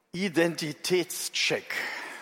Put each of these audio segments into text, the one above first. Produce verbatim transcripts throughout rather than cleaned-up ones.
Identitätscheck.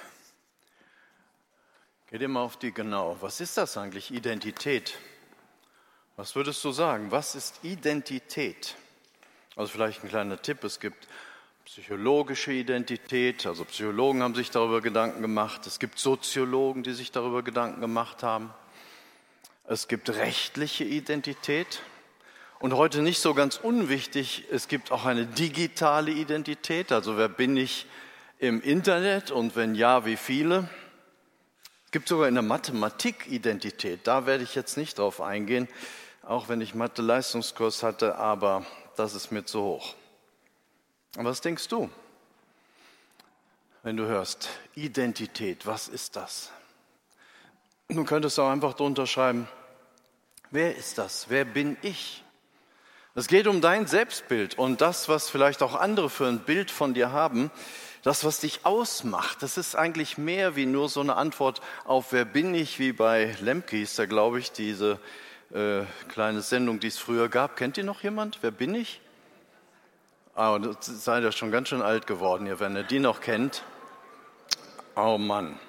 Geht immer auf die genau. Was ist das eigentlich, Identität? Was würdest du sagen? Was ist Identität? Also vielleicht ein kleiner Tipp. Es gibt psychologische Identität. Also Psychologen haben sich darüber Gedanken gemacht. Es gibt Soziologen, die sich darüber Gedanken gemacht haben. Es gibt rechtliche Identität. Und heute nicht so ganz unwichtig, es gibt auch eine digitale Identität. Also wer bin ich im Internet und wenn ja, wie viele? Es gibt sogar in der Mathematik Identität. Da werde ich jetzt nicht drauf eingehen, auch wenn ich Mathe-Leistungskurs hatte, aber das ist mir zu hoch. Aber was denkst du, wenn du hörst Identität, was ist das? Du könntest auch einfach drunter schreiben, wer ist das? Wer bin ich? Es geht um dein Selbstbild und das, was vielleicht auch andere für ein Bild von dir haben, das, was dich ausmacht. Das ist eigentlich mehr wie nur so eine Antwort auf wer bin ich, wie bei Lemke hieß da, glaube ich, diese äh, kleine Sendung, die es früher gab. Kennt ihr noch jemand? Wer bin ich? Ah, und seid ihr schon ganz schön alt geworden, ihr, wenn ihr die noch kennt. Oh Mann.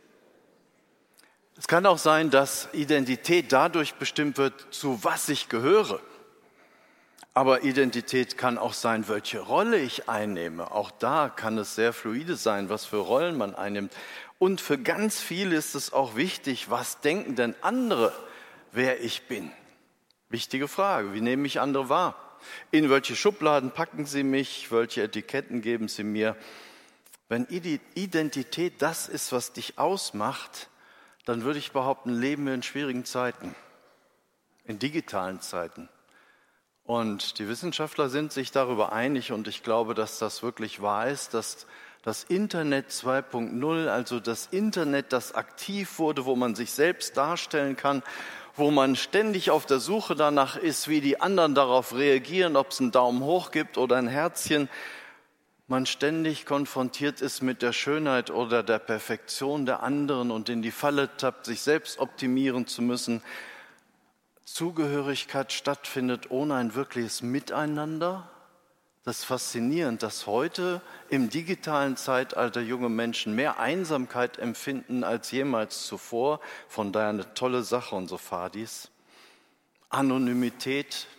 Es kann auch sein, dass Identität dadurch bestimmt wird, zu was ich gehöre. Aber Identität kann auch sein, welche Rolle ich einnehme. Auch da kann es sehr fluide sein, was für Rollen man einnimmt. Und für ganz viele ist es auch wichtig, was denken denn andere, wer ich bin? Wichtige Frage, wie nehme ich andere wahr? In welche Schubladen packen sie mich? Welche Etiketten geben sie mir? Wenn Identität das ist, was dich ausmacht, dann würde ich behaupten, leben wir in schwierigen Zeiten, in digitalen Zeiten. Und die Wissenschaftler sind sich darüber einig und ich glaube, dass das wirklich wahr ist, dass das Internet zwei Punkt null, also das Internet, das aktiv wurde, wo man sich selbst darstellen kann, wo man ständig auf der Suche danach ist, wie die anderen darauf reagieren, ob es einen Daumen hoch gibt oder ein Herzchen, man ständig konfrontiert ist mit der Schönheit oder der Perfektion der anderen und in die Falle tappt, sich selbst optimieren zu müssen. Zugehörigkeit stattfindet ohne ein wirkliches Miteinander. Das ist faszinierend, dass heute im digitalen Zeitalter junge Menschen mehr Einsamkeit empfinden als jemals zuvor. Von daher eine tolle Sache, unsere Fadis. Anonymität,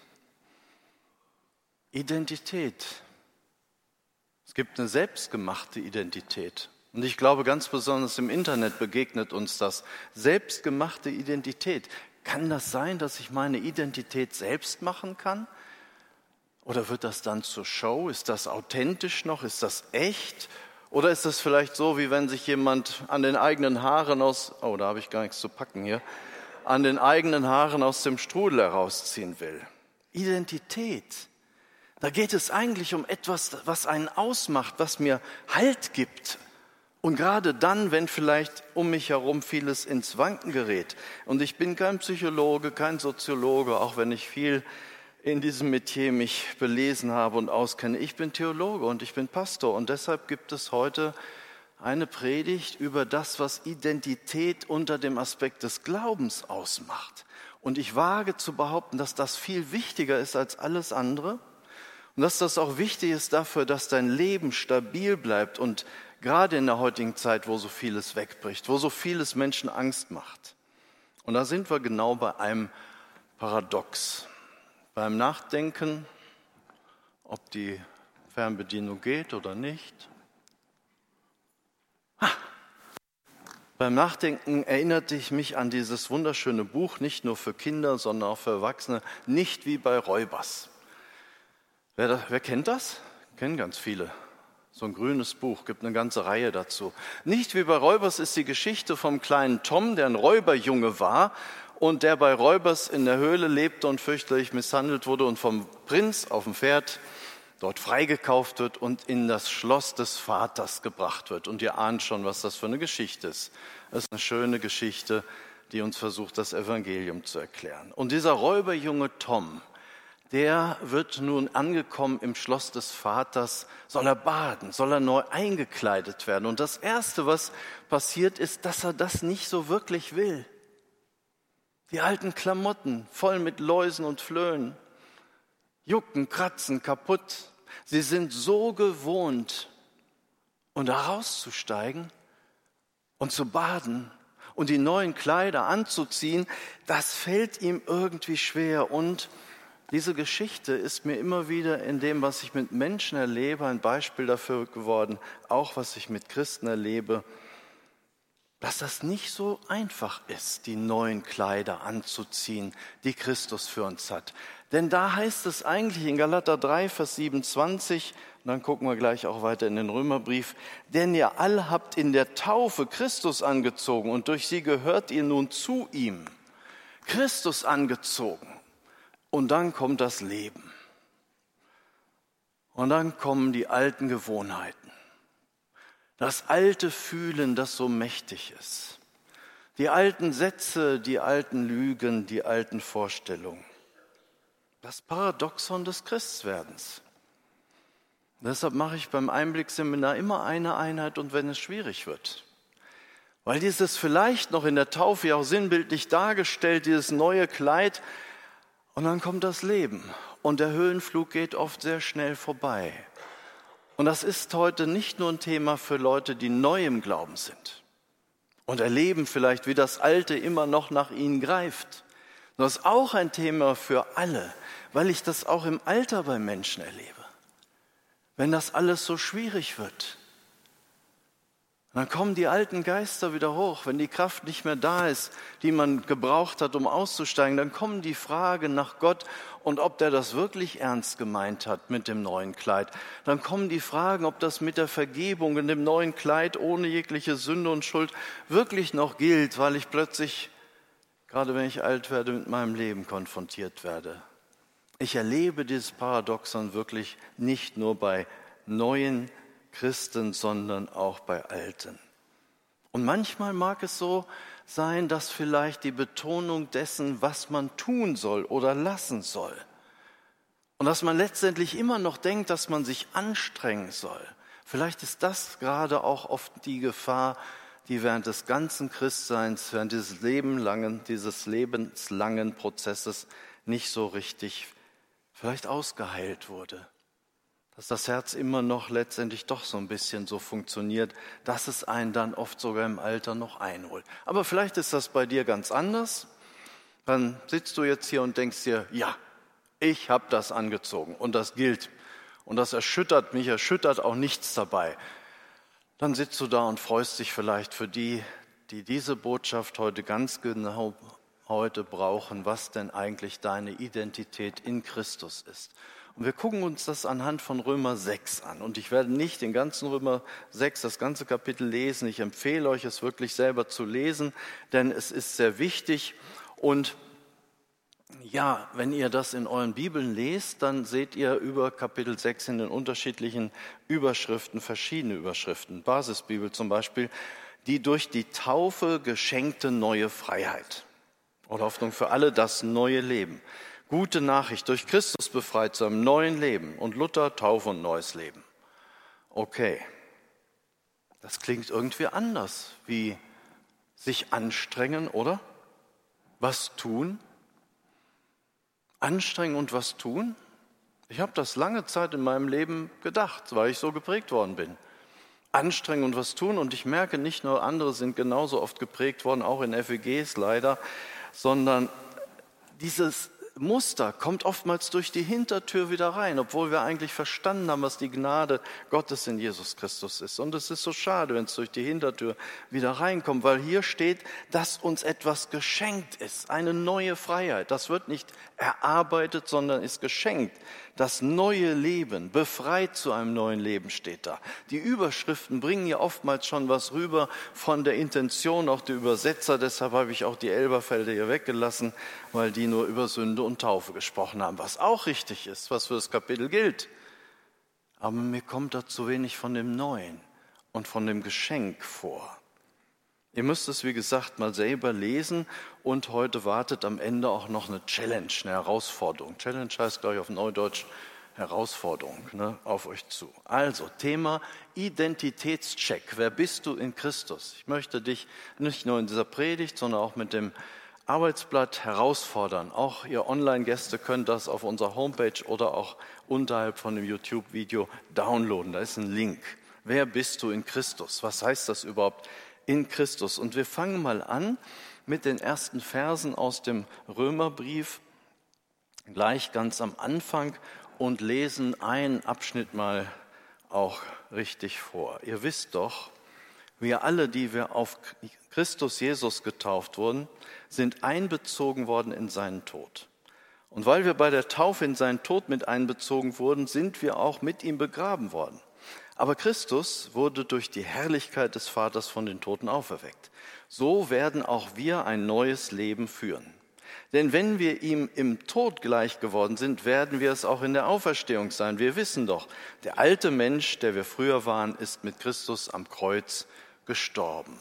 Identität. Es gibt eine selbstgemachte Identität. Und ich glaube, ganz besonders im Internet begegnet uns das. Selbstgemachte Identität. Kann das sein, dass ich meine Identität selbst machen kann? Oder wird das dann zur Show? Ist das authentisch noch? Ist das echt? Oder ist das vielleicht so, wie wenn sich jemand an den eigenen Haaren aus, oh, da habe ich gar nichts zu packen hier, an den eigenen Haaren aus dem Strudel herausziehen will? Identität. Da geht es eigentlich um etwas, was einen ausmacht, was mir Halt gibt. Und gerade dann, wenn vielleicht um mich herum vieles ins Wanken gerät. Und ich bin kein Psychologe, kein Soziologe, auch wenn ich viel in diesem Metier mich belesen habe und auskenne. Ich bin Theologe und ich bin Pastor. Und deshalb gibt es heute eine Predigt über das, was Identität unter dem Aspekt des Glaubens ausmacht. Und ich wage zu behaupten, dass das viel wichtiger ist als alles andere. Und dass das auch wichtig ist dafür, dass dein Leben stabil bleibt und gerade in der heutigen Zeit, wo so vieles wegbricht, wo so vieles Menschen Angst macht. Und da sind wir genau bei einem Paradox. Beim Nachdenken, ob die Fernbedienung geht oder nicht. Ha! Beim Nachdenken erinnerte ich mich an dieses wunderschöne Buch, nicht nur für Kinder, sondern auch für Erwachsene, Nicht wie bei Räubers. Wer, das, wer kennt das? Kennen ganz viele. So ein grünes Buch, gibt eine ganze Reihe dazu. Nicht wie bei Räubers ist die Geschichte vom kleinen Tom, der ein Räuberjunge war und der bei Räubers in der Höhle lebte und fürchterlich misshandelt wurde und vom Prinz auf dem Pferd dort freigekauft wird und in das Schloss des Vaters gebracht wird. Und ihr ahnt schon, was das für eine Geschichte ist. Das ist eine schöne Geschichte, die uns versucht, das Evangelium zu erklären. Und dieser Räuberjunge Tom, der wird nun angekommen im Schloss des Vaters, soll er baden, soll er neu eingekleidet werden. Und das Erste, was passiert, ist, dass er das nicht so wirklich will. Die alten Klamotten, voll mit Läusen und Flöhen, jucken, kratzen, kaputt. Sie sind so gewohnt, Und da rauszusteigen und zu baden und die neuen Kleider anzuziehen, das fällt ihm irgendwie schwer. Und diese Geschichte ist mir immer wieder in dem, was ich mit Menschen erlebe, ein Beispiel dafür geworden, auch was ich mit Christen erlebe, dass das nicht so einfach ist, die neuen Kleider anzuziehen, die Christus für uns hat. Denn da heißt es eigentlich in Galater drei, Vers siebenundzwanzig, und dann gucken wir gleich auch weiter in den Römerbrief, denn ihr alle habt in der Taufe Christus angezogen und durch sie gehört ihr nun zu ihm. Christus angezogen. Und dann kommt das Leben. Und dann kommen die alten Gewohnheiten. Das alte Fühlen, das so mächtig ist. Die alten Sätze, die alten Lügen, die alten Vorstellungen. Das Paradoxon des Christwerdens. Deshalb mache ich beim Einblickseminar immer eine Einheit und wenn es schwierig wird. Weil dieses vielleicht noch in der Taufe ja auch sinnbildlich dargestellt, dieses neue Kleid, und dann kommt das Leben und der Höhenflug geht oft sehr schnell vorbei. Und das ist heute nicht nur ein Thema für Leute, die neu im Glauben sind und erleben vielleicht, wie das Alte immer noch nach ihnen greift. Das ist auch ein Thema für alle, weil ich das auch im Alter bei Menschen erlebe. Wenn das alles so schwierig wird, dann kommen die alten Geister wieder hoch. Wenn die Kraft nicht mehr da ist, die man gebraucht hat, um auszusteigen, dann kommen die Fragen nach Gott und ob der das wirklich ernst gemeint hat mit dem neuen Kleid. Dann kommen die Fragen, ob das mit der Vergebung in dem neuen Kleid ohne jegliche Sünde und Schuld wirklich noch gilt, weil ich plötzlich, gerade wenn ich alt werde, mit meinem Leben konfrontiert werde. Ich erlebe dieses Paradoxon wirklich nicht nur bei neuen Christen, sondern auch bei Alten. Und manchmal mag es so sein, dass vielleicht die Betonung dessen, was man tun soll oder lassen soll, und dass man letztendlich immer noch denkt, dass man sich anstrengen soll. Vielleicht ist das gerade auch oft die Gefahr, die während des ganzen Christseins, während dieses lebenslangen, dieses lebenslangen Prozesses nicht so richtig vielleicht ausgeheilt wurde. Dass das Herz immer noch letztendlich doch so ein bisschen so funktioniert, dass es einen dann oft sogar im Alter noch einholt. Aber vielleicht ist das bei dir ganz anders. Dann sitzt du jetzt hier und denkst dir, ja, ich habe das angezogen und das gilt. Und das erschüttert mich, erschüttert auch nichts dabei. Dann sitzt du da und freust dich vielleicht für die, die diese Botschaft heute ganz genau heute brauchen, was denn eigentlich deine Identität in Christus ist. Und wir gucken uns das anhand von Römer sechs an. Und ich werde nicht den ganzen Römer sechs, das ganze Kapitel lesen. Ich empfehle euch, es wirklich selber zu lesen, denn es ist sehr wichtig. Und ja, wenn ihr das in euren Bibeln lest, dann seht ihr über Kapitel sechs in den unterschiedlichen Überschriften, verschiedene Überschriften. Basisbibel zum Beispiel, die durch die Taufe geschenkte neue Freiheit. Oder Hoffnung für alle, das neue Leben. Gute Nachricht, durch Christus befreit zu einem neuen Leben. Und Luther, Taufe und neues Leben. Okay, das klingt irgendwie anders, wie sich anstrengen, oder? Was tun? Anstrengen und was tun? Ich habe das lange Zeit in meinem Leben gedacht, weil ich so geprägt worden bin. Anstrengen und was tun, und ich merke, nicht nur andere sind genauso oft geprägt worden, auch in F E Gs leider, sondern dieses Muster kommt oftmals durch die Hintertür wieder rein, obwohl wir eigentlich verstanden haben, was die Gnade Gottes in Jesus Christus ist. Und es ist so schade, wenn es durch die Hintertür wieder reinkommt, weil hier steht, dass uns etwas geschenkt ist, eine neue Freiheit. Das wird nicht erarbeitet, sondern ist geschenkt. Das neue Leben, befreit zu einem neuen Leben steht da. Die Überschriften bringen ja oftmals schon was rüber von der Intention, auch der Übersetzer. Deshalb habe ich auch die Elberfelder hier weggelassen, weil die nur über Sünde und Taufe gesprochen haben, was auch richtig ist, was für das Kapitel gilt. Aber mir kommt da zu wenig von dem Neuen und von dem Geschenk vor. Ihr müsst es, wie gesagt, mal selber lesen, und heute wartet am Ende auch noch eine Challenge, eine Herausforderung. Challenge heißt, glaube ich, auf Neudeutsch Herausforderung, ne, auf euch zu. Also, Thema Identitätscheck. Wer bist du in Christus? Ich möchte dich nicht nur in dieser Predigt, sondern auch mit dem Arbeitsblatt herausfordern. Auch ihr Online-Gäste könnt das auf unserer Homepage oder auch unterhalb von dem YouTube-Video downloaden. Da ist ein Link. Wer bist du in Christus? Was heißt das überhaupt in Christus? Und wir fangen mal an mit den ersten Versen aus dem Römerbrief, gleich ganz am Anfang, und lesen einen Abschnitt mal auch richtig vor. Ihr wisst doch, wir alle, die wir auf Christus Jesus getauft wurden, sind einbezogen worden in seinen Tod. Und weil wir bei der Taufe in seinen Tod mit einbezogen wurden, sind wir auch mit ihm begraben worden. Aber Christus wurde durch die Herrlichkeit des Vaters von den Toten auferweckt. So werden auch wir ein neues Leben führen. Denn wenn wir ihm im Tod gleich geworden sind, werden wir es auch in der Auferstehung sein. Wir wissen doch, der alte Mensch, der wir früher waren, ist mit Christus am Kreuz gestorben.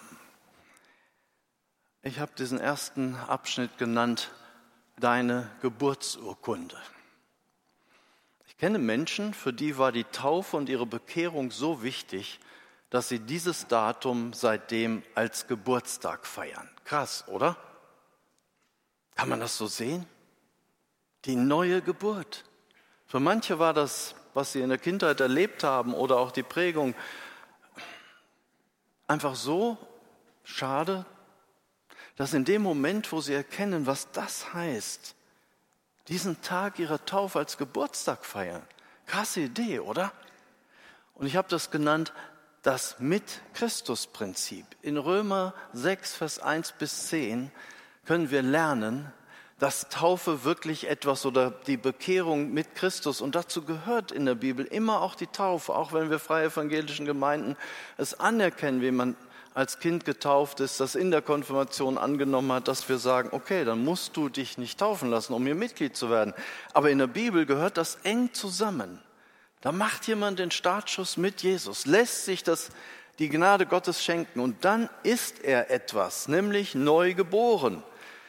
Ich habe diesen ersten Abschnitt genannt, deine Geburtsurkunde. Ich kenne Menschen, für die war die Taufe und ihre Bekehrung so wichtig, dass sie dieses Datum seitdem als Geburtstag feiern. Krass, oder? Kann man das so sehen? Die neue Geburt. Für manche war das, was sie in der Kindheit erlebt haben oder auch die Prägung, einfach so schade, dass in dem Moment, wo sie erkennen, was das heißt, diesen Tag ihrer Taufe als Geburtstag feiern. Krasse Idee, oder? Und ich habe das genannt, das Mit-Christus-Prinzip. In Römer sechs, Vers eins bis zehn können wir lernen, dass Taufe wirklich etwas oder die Bekehrung mit Christus, und dazu gehört in der Bibel immer auch die Taufe, auch wenn wir freie evangelischen Gemeinden es anerkennen, wie man als Kind getauft ist, das in der Konfirmation angenommen hat, dass wir sagen, okay, dann musst du dich nicht taufen lassen, um hier Mitglied zu werden. Aber in der Bibel gehört das eng zusammen. Da macht jemand den Startschuss mit Jesus, lässt sich das, die Gnade Gottes schenken und dann ist er etwas, nämlich neu geboren.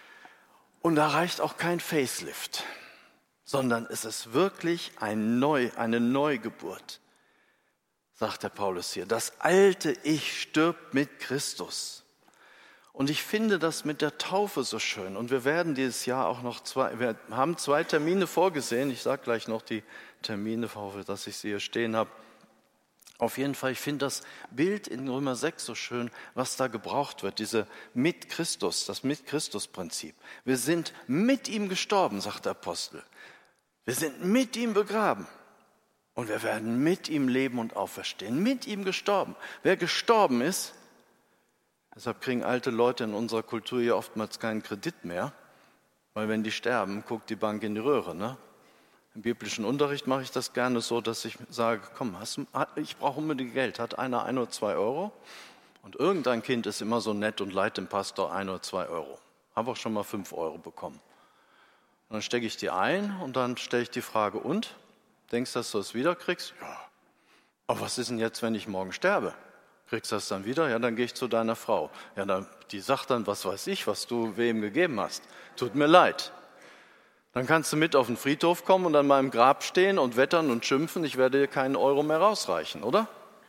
Und da reicht auch kein Facelift, sondern es ist wirklich ein Neu, eine Neugeburt, sagt der Paulus hier. Das alte Ich stirbt mit Christus. Und ich finde das mit der Taufe so schön. Und wir werden dieses Jahr auch noch zwei, wir haben zwei Termine vorgesehen. Ich sage gleich noch die Termine, hoffe, dass ich sie hier stehen habe. Auf jeden Fall, ich finde das Bild in Römer sechs so schön, was da gebraucht wird, diese mit Christus, das mit Christus-Prinzip. Wir sind mit ihm gestorben, sagt der Apostel. Wir sind mit ihm begraben und wir werden mit ihm leben und auferstehen, mit ihm gestorben. Wer gestorben ist, deshalb kriegen alte Leute in unserer Kultur hier oftmals keinen Kredit mehr, weil wenn die sterben, guckt die Bank in die Röhre, ne? Im biblischen Unterricht mache ich das gerne so, dass ich sage, komm, hast, ich brauche unbedingt Geld. Hat einer ein oder zwei Euro? Und irgendein Kind ist immer so nett und leiht dem Pastor ein oder zwei Euro. Habe auch schon mal fünf Euro bekommen. Und dann stecke ich die ein und dann stelle ich die Frage, und? Denkst du, dass du es wieder kriegst? Ja. Aber was ist denn jetzt, wenn ich morgen sterbe? Kriegst du das dann wieder? Ja, dann gehe ich zu deiner Frau. Ja, dann, die sagt dann, was weiß ich, was du wem gegeben hast. Tut mir leid. Dann kannst du mit auf den Friedhof kommen und an meinem Grab stehen und wettern und schimpfen, ich werde dir keinen Euro mehr rausreichen, oder?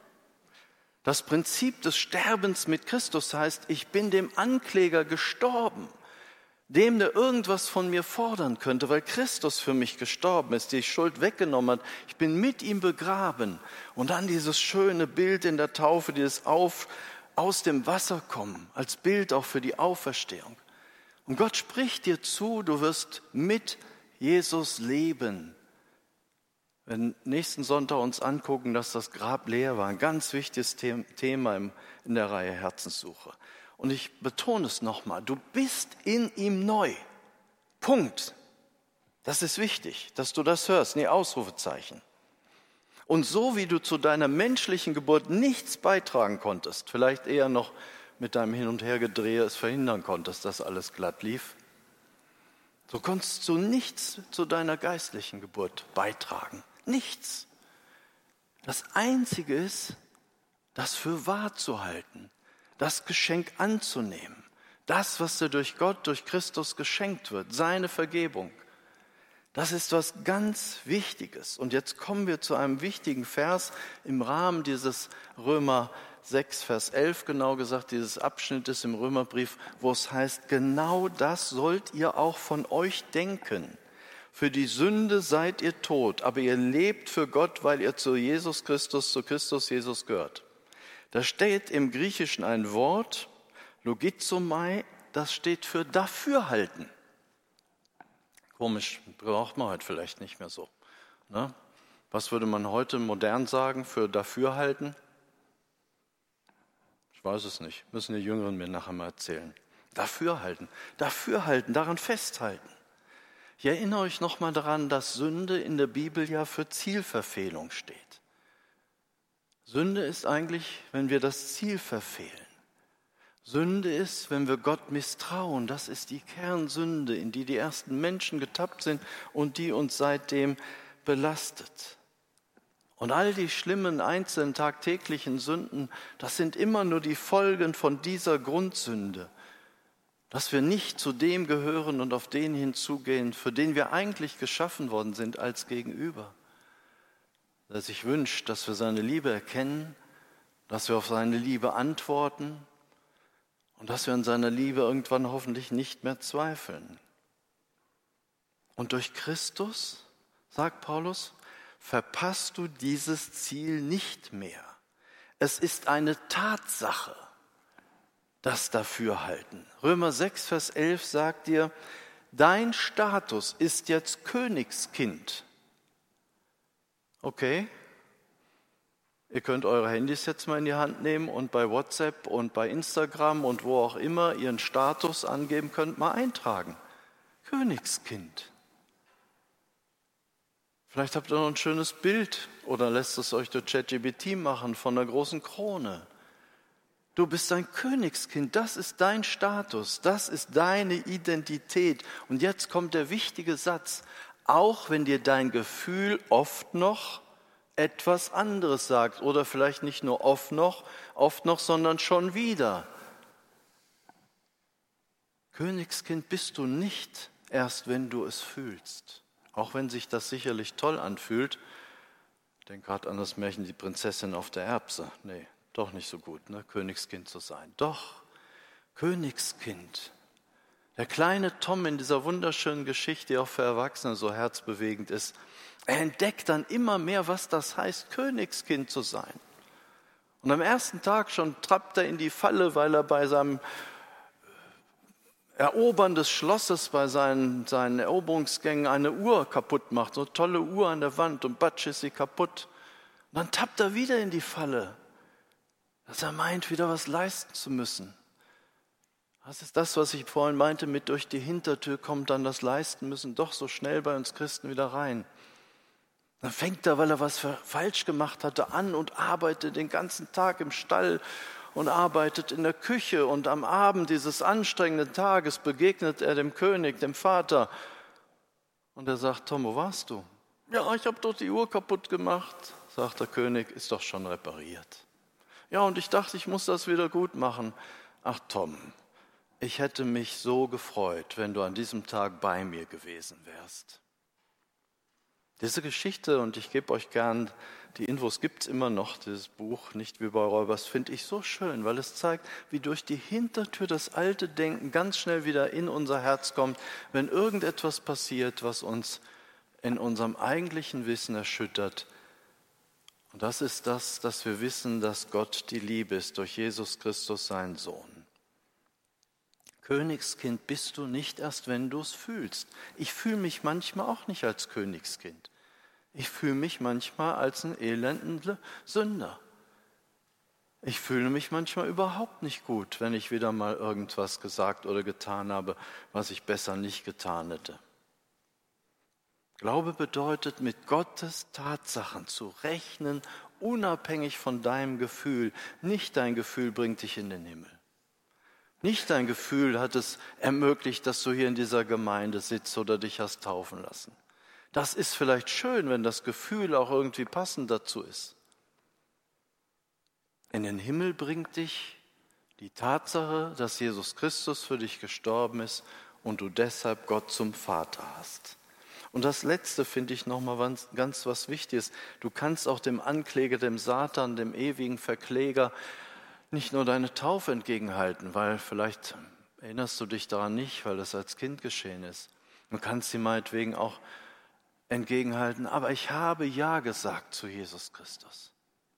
Das Prinzip des Sterbens mit Christus heißt, ich bin dem Ankläger gestorben, dem, der irgendwas von mir fordern könnte, weil Christus für mich gestorben ist, die Schuld weggenommen hat. Ich bin mit ihm begraben. Und dann dieses schöne Bild in der Taufe, dieses auf, aus dem Wasser kommen, als Bild auch für die Auferstehung. Und Gott spricht dir zu, du wirst mit Jesus leben. Wenn nächsten Sonntag uns angucken, dass das Grab leer war, ein ganz wichtiges Thema in der Reihe Herzenssuche. Und ich betone es nochmal, du bist in ihm neu. Punkt. Das ist wichtig, dass du das hörst, nee, Ausrufezeichen. Und so wie du zu deiner menschlichen Geburt nichts beitragen konntest, vielleicht eher noch mit deinem Hin- und Hergedrehe es verhindern konntest, dass alles glatt lief, so konntest du nichts zu deiner geistlichen Geburt beitragen. Nichts. Das Einzige ist, das für wahr zu halten, das Geschenk anzunehmen, das, was dir durch Gott, durch Christus geschenkt wird, seine Vergebung. Das ist was ganz Wichtiges. Und jetzt kommen wir zu einem wichtigen Vers im Rahmen dieses Römer sechs, Vers elf, genau gesagt, dieses Abschnittes im Römerbrief, wo es heißt, genau das sollt ihr auch von euch denken. Für die Sünde seid ihr tot, aber ihr lebt für Gott, weil ihr zu Jesus Christus, zu Christus Jesus gehört. Da steht im Griechischen ein Wort, logizomai, das steht für dafürhalten. Komisch, braucht man heute vielleicht nicht mehr so. Ne? Was würde man heute modern sagen für dafürhalten? Ich weiß es nicht, müssen die Jüngeren mir nachher mal erzählen. Dafürhalten, dafürhalten, daran festhalten. Ich erinnere euch nochmal daran, dass Sünde in der Bibel ja für Zielverfehlung steht. Sünde ist eigentlich, wenn wir das Ziel verfehlen. Sünde ist, wenn wir Gott misstrauen. Das ist die Kernsünde, in die die ersten Menschen getappt sind und die uns seitdem belastet. Und all die schlimmen, einzelnen, tagtäglichen Sünden, das sind immer nur die Folgen von dieser Grundsünde, dass wir nicht zu dem gehören und auf den hinzugehen, für den wir eigentlich geschaffen worden sind als Gegenüber. Der sich wünscht, dass wir seine Liebe erkennen, dass wir auf seine Liebe antworten und dass wir an seiner Liebe irgendwann hoffentlich nicht mehr zweifeln. Und durch Christus, sagt Paulus, verpasst du dieses Ziel nicht mehr. Es ist eine Tatsache, das Dafürhalten. Römer sechs, Vers elf sagt dir, dein Status ist jetzt Königskind. Okay, ihr könnt eure Handys jetzt mal in die Hand nehmen und bei WhatsApp und bei Instagram und wo auch immer ihren Status angeben könnt, mal eintragen. Königskind. Vielleicht habt ihr noch ein schönes Bild oder lässt es euch durch ChatGPT machen von einer großen Krone. Du bist ein Königskind, das ist dein Status, das ist deine Identität. Und jetzt kommt der wichtige Satz, auch wenn dir dein Gefühl oft noch etwas anderes sagt oder vielleicht nicht nur oft noch, oft noch, sondern schon wieder. Königskind bist du nicht erst, wenn du es fühlst. Auch wenn sich das sicherlich toll anfühlt. Denk gerade an das Märchen Die Prinzessin auf der Erbse. Nee, doch nicht so gut, ne? Königskind zu sein. Doch, Königskind. Der kleine Tom in dieser wunderschönen Geschichte, die auch für Erwachsene so herzbewegend ist, er entdeckt dann immer mehr, was das heißt, Königskind zu sein. Und am ersten Tag schon trappt er in die Falle, weil er bei seinem Erobern des Schlosses, bei seinen, seinen Eroberungsgängen eine Uhr kaputt macht. So eine tolle Uhr an der Wand und batsch ist sie kaputt. Und dann tappt er wieder in die Falle, dass er meint, wieder was leisten zu müssen. Das ist das, was ich vorhin meinte, mit durch die Hintertür kommt dann das Leisten müssen doch so schnell bei uns Christen wieder rein. Dann fängt er, weil er was falsch gemacht hatte, an und arbeitet den ganzen Tag im Stall und arbeitet in der Küche. Und am Abend dieses anstrengenden Tages begegnet er dem König, dem Vater. Und er sagt, Tom, wo warst du? Ja, ich habe doch die Uhr kaputt gemacht, sagt der König, ist doch schon repariert. Ja, und ich dachte, ich muss das wieder gut machen. Ach Tom, ich hätte mich so gefreut, wenn du an diesem Tag bei mir gewesen wärst. Diese Geschichte, und ich gebe euch gern, die Infos gibt es immer noch, dieses Buch, nicht wie bei Räubers, finde ich so schön, weil es zeigt, wie durch die Hintertür das alte Denken ganz schnell wieder in unser Herz kommt, wenn irgendetwas passiert, was uns in unserem eigentlichen Wissen erschüttert. Und das ist das, dass wir wissen, dass Gott die Liebe ist, durch Jesus Christus, seinen Sohn. Königskind bist du nicht erst, wenn du es fühlst. Ich fühle mich manchmal auch nicht als Königskind. Ich fühle mich manchmal als ein elender Sünder. Ich fühle mich manchmal überhaupt nicht gut, wenn ich wieder mal irgendwas gesagt oder getan habe, was ich besser nicht getan hätte. Glaube bedeutet, mit Gottes Tatsachen zu rechnen, unabhängig von deinem Gefühl. Nicht dein Gefühl bringt dich in den Himmel. Nicht dein Gefühl hat es ermöglicht, dass du hier in dieser Gemeinde sitzt oder dich hast taufen lassen. Das ist vielleicht schön, wenn das Gefühl auch irgendwie passend dazu ist. In den Himmel bringt dich die Tatsache, dass Jesus Christus für dich gestorben ist und du deshalb Gott zum Vater hast. Und das Letzte finde ich nochmal ganz was Wichtiges. Du kannst auch dem Ankläger, dem Satan, dem ewigen Verkläger nicht nur deine Taufe entgegenhalten, weil vielleicht erinnerst du dich daran nicht, weil das als Kind geschehen ist. Du kannst sie meinetwegen auch entgegenhalten, aber ich habe Ja gesagt zu Jesus Christus.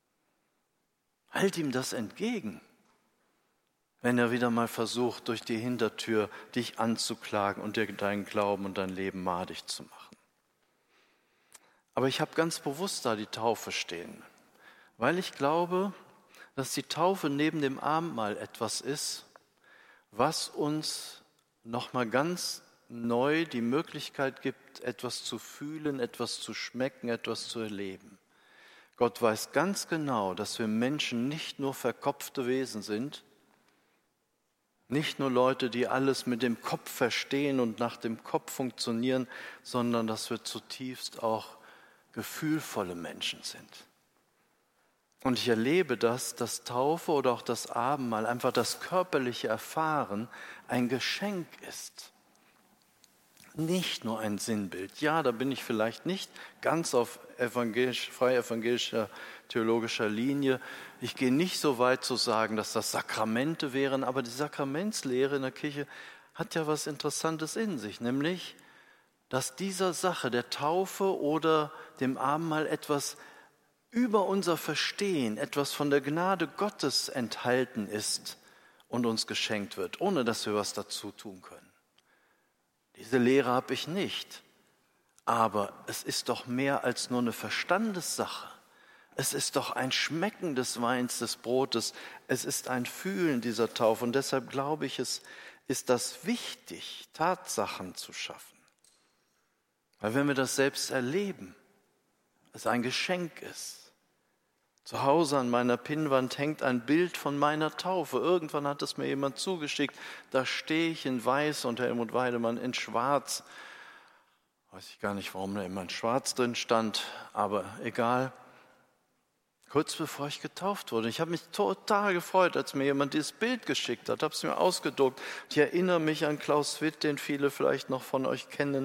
Halt ihm das entgegen, wenn er wieder mal versucht, durch die Hintertür dich anzuklagen und dir deinen Glauben und dein Leben madig zu machen. Aber ich habe ganz bewusst da die Taufe stehen, weil ich glaube, dass die Taufe neben dem Abendmahl etwas ist, was uns nochmal ganz neu die Möglichkeit gibt, etwas zu fühlen, etwas zu schmecken, etwas zu erleben. Gott weiß ganz genau, dass wir Menschen nicht nur verkopfte Wesen sind, nicht nur Leute, die alles mit dem Kopf verstehen und nach dem Kopf funktionieren, sondern dass wir zutiefst auch gefühlvolle Menschen sind. Und ich erlebe das, dass Taufe oder auch das Abendmahl, einfach das körperliche Erfahren, ein Geschenk ist. Nicht nur ein Sinnbild. Ja, da bin ich vielleicht nicht ganz auf evangelisch, frei evangelischer theologischer Linie. Ich gehe nicht so weit zu sagen, dass das Sakramente wären, aber die Sakramentslehre in der Kirche hat ja was Interessantes in sich, nämlich, dass dieser Sache der Taufe oder dem Abendmahl etwas über unser Verstehen, etwas von der Gnade Gottes enthalten ist und uns geschenkt wird, ohne dass wir was dazu tun können. Diese Lehre habe ich nicht, aber es ist doch mehr als nur eine Verstandessache. Es ist doch ein Schmecken des Weins, des Brotes, es ist ein Fühlen dieser Taufe und deshalb glaube ich, es ist das wichtig, Tatsachen zu schaffen. Weil wenn wir das selbst erleben, es ein Geschenk ist. Zu Hause an meiner Pinnwand hängt ein Bild von meiner Taufe. Irgendwann hat es mir jemand zugeschickt. Da stehe ich in Weiß und Helmut Weidemann in Schwarz. Weiß ich gar nicht, warum da immer in Schwarz drin stand, aber egal. Kurz bevor ich getauft wurde. Ich habe mich total gefreut, als mir jemand dieses Bild geschickt hat. Ich habe es mir ausgedruckt. Ich erinnere mich an Klaus Witt, den viele vielleicht noch von euch kennen.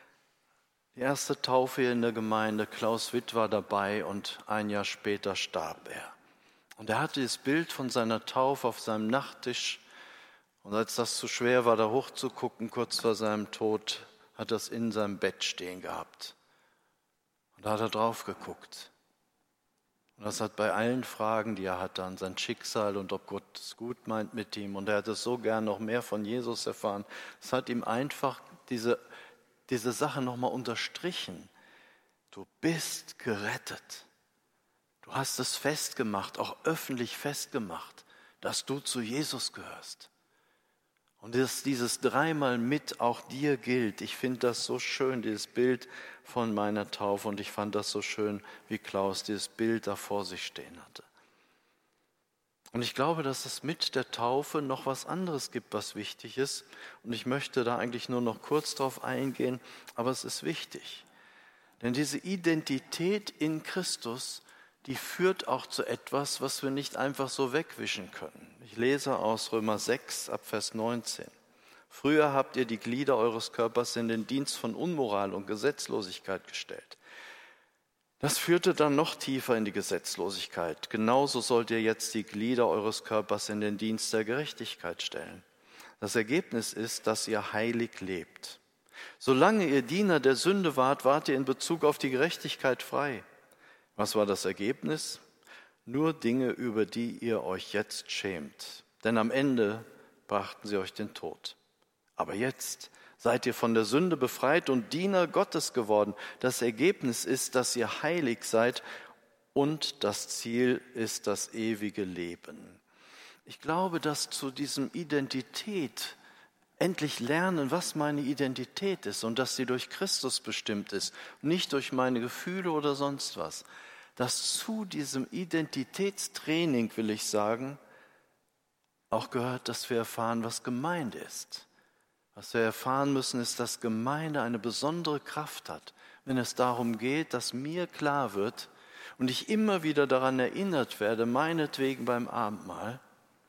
Die erste Taufe in der Gemeinde, Klaus Witt war dabei und ein Jahr später starb er. Und er hatte das Bild von seiner Taufe auf seinem Nachttisch. Und als das zu schwer war, da hochzugucken, kurz vor seinem Tod, hat er es in seinem Bett stehen gehabt. Und da hat er drauf geguckt. Und das hat bei allen Fragen, die er hatte, an sein Schicksal und ob Gott es gut meint mit ihm. Und er hätte so gern noch mehr von Jesus erfahren. Es hat ihm einfach diese diese Sache nochmal unterstrichen. Du bist gerettet. Du hast es festgemacht, auch öffentlich festgemacht, dass du zu Jesus gehörst. Und dass dieses dreimal mit auch dir gilt. Ich finde das so schön, dieses Bild von meiner Taufe. Und ich fand das so schön, wie Klaus dieses Bild da vor sich stehen hatte. Und ich glaube, dass es mit der Taufe noch was anderes gibt, was wichtig ist. Und ich möchte da eigentlich nur noch kurz drauf eingehen, aber es ist wichtig. Denn diese Identität in Christus, die führt auch zu etwas, was wir nicht einfach so wegwischen können. Ich lese aus Römer sechs ab Vers neunzehn. Früher habt ihr die Glieder eures Körpers in den Dienst von Unmoral und Gesetzlosigkeit gestellt. Das führte dann noch tiefer in die Gesetzlosigkeit. Genauso sollt ihr jetzt die Glieder eures Körpers in den Dienst der Gerechtigkeit stellen. Das Ergebnis ist, dass ihr heilig lebt. Solange ihr Diener der Sünde wart, wart ihr in Bezug auf die Gerechtigkeit frei. Was war das Ergebnis? Nur Dinge, über die ihr euch jetzt schämt. Denn am Ende brachten sie euch den Tod. Aber jetzt seid ihr von der Sünde befreit und Diener Gottes geworden. Das Ergebnis ist, dass ihr heilig seid und das Ziel ist das ewige Leben. Ich glaube, dass zu diesem Identität endlich lernen, was meine Identität ist und dass sie durch Christus bestimmt ist, nicht durch meine Gefühle oder sonst was. Dass zu diesem Identitätstraining, will ich sagen, auch gehört, dass wir erfahren, was Gemeinde ist. Was wir erfahren müssen, ist, dass Gemeinde eine besondere Kraft hat, wenn es darum geht, dass mir klar wird und ich immer wieder daran erinnert werde, meinetwegen beim Abendmahl,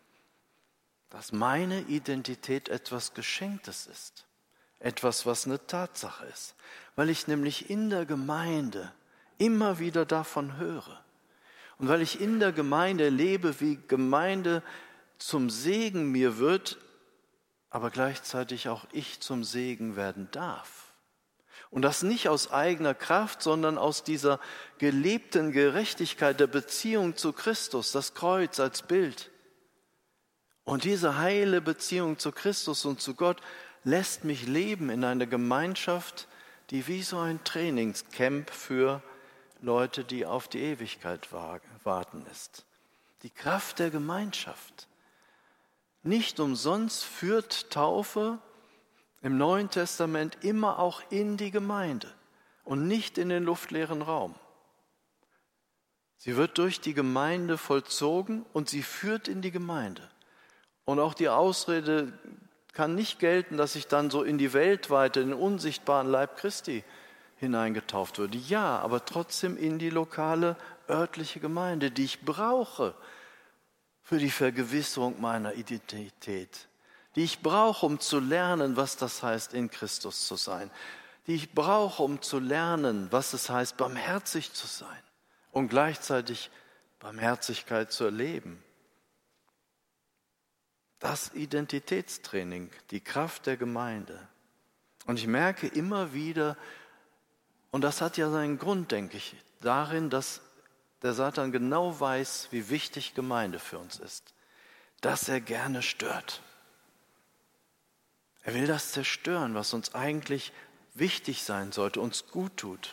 dass meine Identität etwas Geschenktes ist, etwas, was eine Tatsache ist, weil ich nämlich in der Gemeinde immer wieder davon höre und weil ich in der Gemeinde erlebe, wie Gemeinde zum Segen mir wird, aber gleichzeitig auch ich zum Segen werden darf. Und das nicht aus eigener Kraft, sondern aus dieser gelebten Gerechtigkeit der Beziehung zu Christus, das Kreuz als Bild. Und diese heile Beziehung zu Christus und zu Gott lässt mich leben in einer Gemeinschaft, die wie so ein Trainingscamp für Leute, die auf die Ewigkeit warten ist. Die Kraft der Gemeinschaft. Nicht umsonst führt Taufe im Neuen Testament immer auch in die Gemeinde und nicht in den luftleeren Raum. Sie wird durch die Gemeinde vollzogen und sie führt in die Gemeinde. Und auch die Ausrede kann nicht gelten, dass ich dann so in die weltweite, in den unsichtbaren Leib Christi hineingetauft würde. Ja, aber trotzdem in die lokale, örtliche Gemeinde, die ich brauche für die Vergewisserung meiner Identität, die ich brauche, um zu lernen, was das heißt, in Christus zu sein, die ich brauche, um zu lernen, was es heißt, barmherzig zu sein und gleichzeitig Barmherzigkeit zu erleben. Das Identitätstraining, die Kraft der Gemeinde. Und ich merke immer wieder, und das hat ja seinen Grund, denke ich, darin, dass der Satan genau weiß, wie wichtig Gemeinde für uns ist, dass er gerne stört. Er will das zerstören, was uns eigentlich wichtig sein sollte, uns gut tut.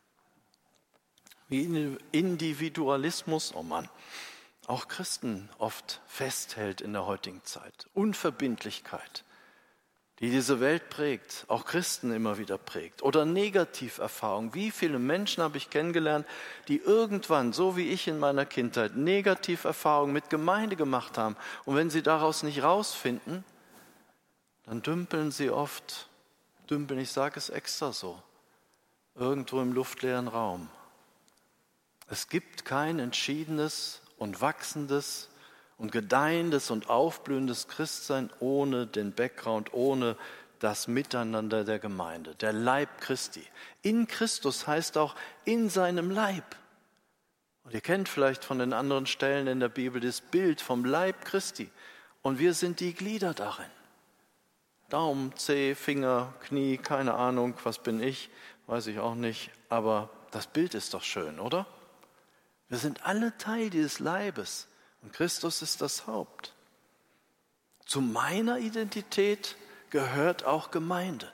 Wie Individualismus, oh Mann, auch Christen oft festhält in der heutigen Zeit. Unverbindlichkeit, die diese Welt prägt, auch Christen immer wieder prägt. Oder Negativerfahrung. Wie viele Menschen habe ich kennengelernt, die irgendwann, so wie ich in meiner Kindheit, Negativerfahrungen mit Gemeinde gemacht haben. Und wenn sie daraus nicht rausfinden, dann dümpeln sie oft, dümpeln, ich sage es extra so, irgendwo im luftleeren Raum. Es gibt kein entschiedenes und wachsendes und gedeihendes und aufblühendes Christsein ohne den Background, ohne das Miteinander der Gemeinde, der Leib Christi. In Christus heißt auch in seinem Leib. Und ihr kennt vielleicht von den anderen Stellen in der Bibel das Bild vom Leib Christi. Und wir sind die Glieder darin. Daumen, Zeh, Finger, Knie, keine Ahnung, was bin ich, weiß ich auch nicht. Aber das Bild ist doch schön, oder? Wir sind alle Teil dieses Leibes und Christus ist das Haupt. Zu meiner Identität gehört auch Gemeinde.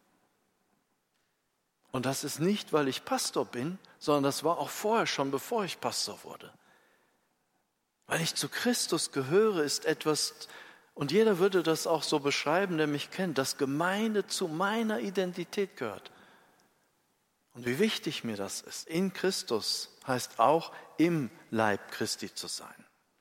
Und das ist nicht, weil ich Pastor bin, sondern das war auch vorher schon, bevor ich Pastor wurde. Weil ich zu Christus gehöre, ist etwas, und jeder würde das auch so beschreiben, der mich kennt, dass Gemeinde zu meiner Identität gehört. Und wie wichtig mir das ist. In Christus heißt auch im Leib Christi zu sein.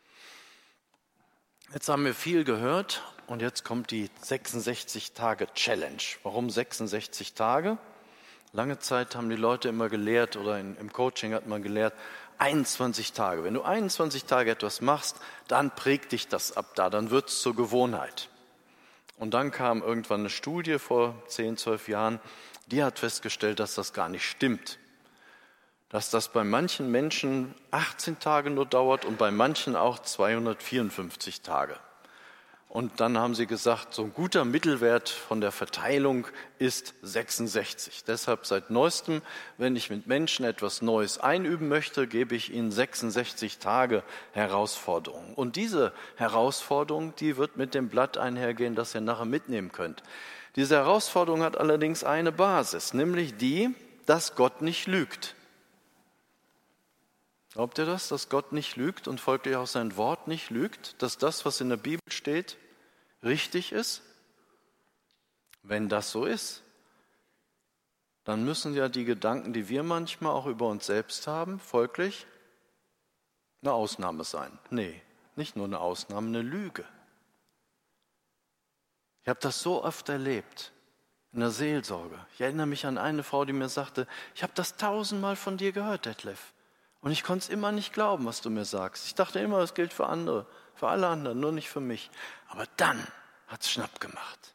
Jetzt haben wir viel gehört und jetzt kommt die sechsundsechzig-Tage-Challenge. Warum sechsundsechzig Tage? Lange Zeit haben die Leute immer gelehrt oder in, im Coaching hat man gelehrt, einundzwanzig Tage. Wenn du einundzwanzig Tage etwas machst, dann prägt dich das ab da, dann wird es zur Gewohnheit. Und dann kam irgendwann eine Studie vor zehn, zwölf Jahren, die hat festgestellt, dass das gar nicht stimmt. Dass das bei manchen Menschen achtzehn Tage nur dauert und bei manchen auch zweihundertvierundfünfzig Tage. Und dann haben sie gesagt, so ein guter Mittelwert von der Verteilung ist sechsundsechzig. Deshalb seit neuestem, wenn ich mit Menschen etwas Neues einüben möchte, gebe ich ihnen sechsundsechzig Tage Herausforderung. Und diese Herausforderung, die wird mit dem Blatt einhergehen, das ihr nachher mitnehmen könnt. Diese Herausforderung hat allerdings eine Basis, nämlich die, dass Gott nicht lügt. Glaubt ihr das, dass Gott nicht lügt und folglich auch sein Wort nicht lügt? Dass das, was in der Bibel steht, richtig ist? Wenn das so ist, dann müssen ja die Gedanken, die wir manchmal auch über uns selbst haben, folglich eine Ausnahme sein. Nee, nicht nur eine Ausnahme, eine Lüge. Ich habe das so oft erlebt in der Seelsorge. Ich erinnere mich an eine Frau, die mir sagte, ich habe das tausendmal von dir gehört, Detlef. Und ich konnte es immer nicht glauben, was du mir sagst. Ich dachte immer, es gilt für andere, für alle anderen, nur nicht für mich. Aber dann hat es schnapp gemacht.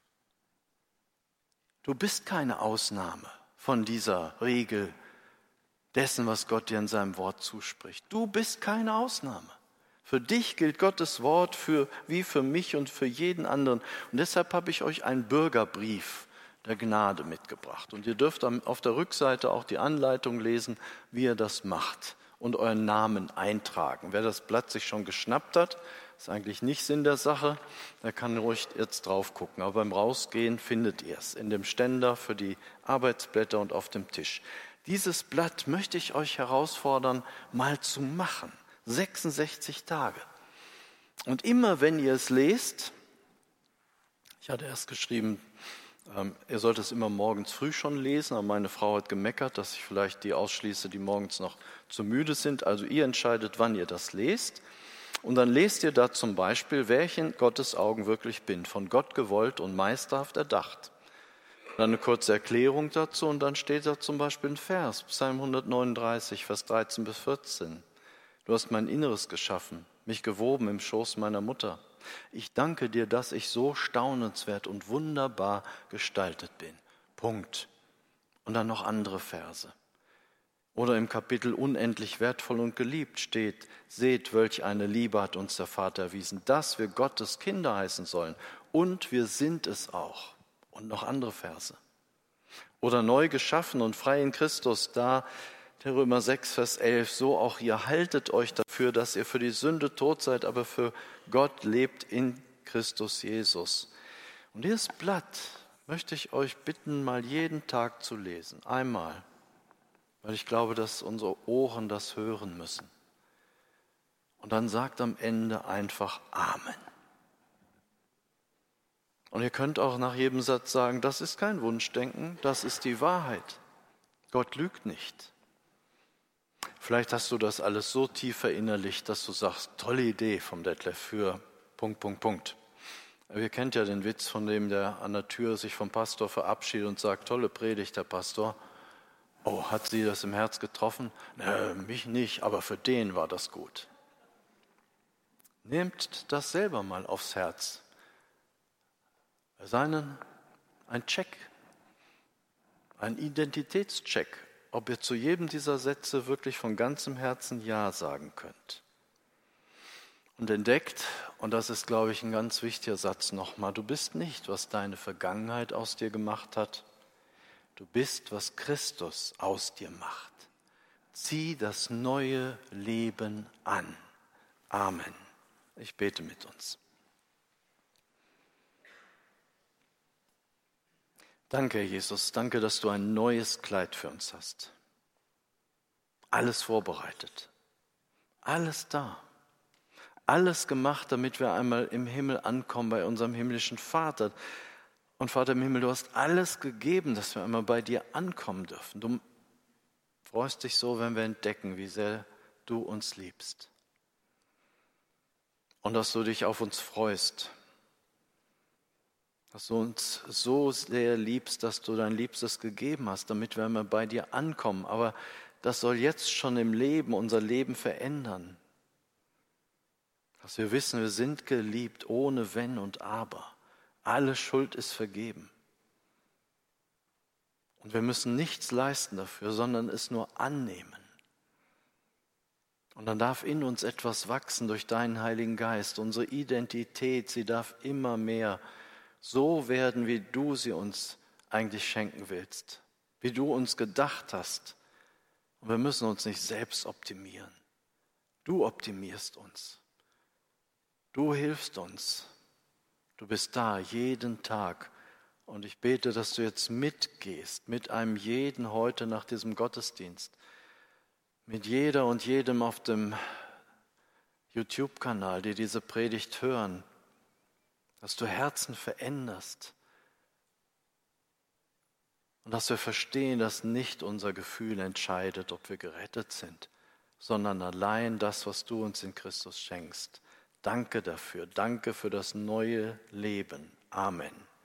Du bist keine Ausnahme von dieser Regel dessen, was Gott dir in seinem Wort zuspricht. Du bist keine Ausnahme. Für dich gilt Gottes Wort für, wie für mich und für jeden anderen. Und deshalb habe ich euch einen Bürgerbrief der Gnade mitgebracht. Und ihr dürft auf der Rückseite auch die Anleitung lesen, wie ihr das macht und euren Namen eintragen. Wer das Blatt sich schon geschnappt hat, ist eigentlich nicht Sinn der Sache, der kann ruhig jetzt drauf gucken. Aber beim Rausgehen findet ihr es in dem Ständer für die Arbeitsblätter und auf dem Tisch. Dieses Blatt möchte ich euch herausfordern, mal zu machen. sechsundsechzig Tage. Und immer wenn ihr es lest, ich hatte erst geschrieben, ähm, ihr sollt es immer morgens früh schon lesen, aber meine Frau hat gemeckert, dass ich vielleicht die ausschließe, die morgens noch zu müde sind. Also ihr entscheidet, wann ihr das lest. Und dann lest ihr da zum Beispiel, wer ich in Gottes Augen wirklich bin, von Gott gewollt und meisterhaft erdacht. Dann eine kurze Erklärung dazu und dann steht da zum Beispiel ein Vers, Psalm hundertneununddreißig, Vers dreizehn bis vierzehn. Du hast mein Inneres geschaffen, mich gewoben im Schoß meiner Mutter. Ich danke dir, dass ich so staunenswert und wunderbar gestaltet bin. Punkt. Und dann noch andere Verse. Oder im Kapitel unendlich wertvoll und geliebt steht, seht, welch eine Liebe hat uns der Vater erwiesen, dass wir Gottes Kinder heißen sollen. Und wir sind es auch. Und noch andere Verse. Oder neu geschaffen und frei in Christus, da der Römer sechs, Vers elf, so auch ihr haltet euch dafür, dass ihr für die Sünde tot seid, aber für Gott lebt in Christus Jesus. Und dieses Blatt möchte ich euch bitten, mal jeden Tag zu lesen. Einmal, weil ich glaube, dass unsere Ohren das hören müssen. Und dann sagt am Ende einfach Amen. Und ihr könnt auch nach jedem Satz sagen, das ist kein Wunschdenken, das ist die Wahrheit. Gott lügt nicht. Vielleicht hast du das alles so tief verinnerlicht, dass du sagst, tolle Idee vom Detlef für Punkt, Punkt, Punkt. Ihr kennt ja den Witz von dem, der an der Tür sich vom Pastor verabschiedet und sagt, tolle Predigt, Herr Pastor. Oh, hat sie das im Herz getroffen? Nee, mich nicht, aber für den war das gut. Nehmt das selber mal aufs Herz. Bei seinen ein Check, ein Identitätscheck, ob ihr zu jedem dieser Sätze wirklich von ganzem Herzen Ja sagen könnt. Und entdeckt, und das ist, glaube ich, ein ganz wichtiger Satz nochmal, du bist nicht, was deine Vergangenheit aus dir gemacht hat, du bist, was Christus aus dir macht. Zieh das neue Leben an. Amen. Ich bete mit uns. Danke, Jesus, danke, dass du ein neues Kleid für uns hast. Alles vorbereitet, alles da, alles gemacht, damit wir einmal im Himmel ankommen bei unserem himmlischen Vater. Und Vater im Himmel, du hast alles gegeben, dass wir einmal bei dir ankommen dürfen. Du freust dich so, wenn wir entdecken, wie sehr du uns liebst. Und dass du dich auf uns freust. Dass du uns so sehr liebst, dass du dein Liebstes gegeben hast, damit wir einmal bei dir ankommen. Aber das soll jetzt schon im Leben, unser Leben verändern. Dass wir wissen, wir sind geliebt, ohne Wenn und Aber. Alle Schuld ist vergeben. Und wir müssen nichts leisten dafür, sondern es nur annehmen. Und dann darf in uns etwas wachsen durch deinen Heiligen Geist. Unsere Identität, sie darf immer mehr so werden, wie du sie uns eigentlich schenken willst, wie du uns gedacht hast. Und wir müssen uns nicht selbst optimieren. Du optimierst uns. Du hilfst uns. Du bist da jeden Tag. Und ich bete, dass du jetzt mitgehst, mit einem jeden heute nach diesem Gottesdienst, mit jeder und jedem auf dem YouTube-Kanal, die diese Predigt hören, dass du Herzen veränderst und dass wir verstehen, dass nicht unser Gefühl entscheidet, ob wir gerettet sind, sondern allein das, was du uns in Christus schenkst. Danke dafür, danke für das neue Leben. Amen.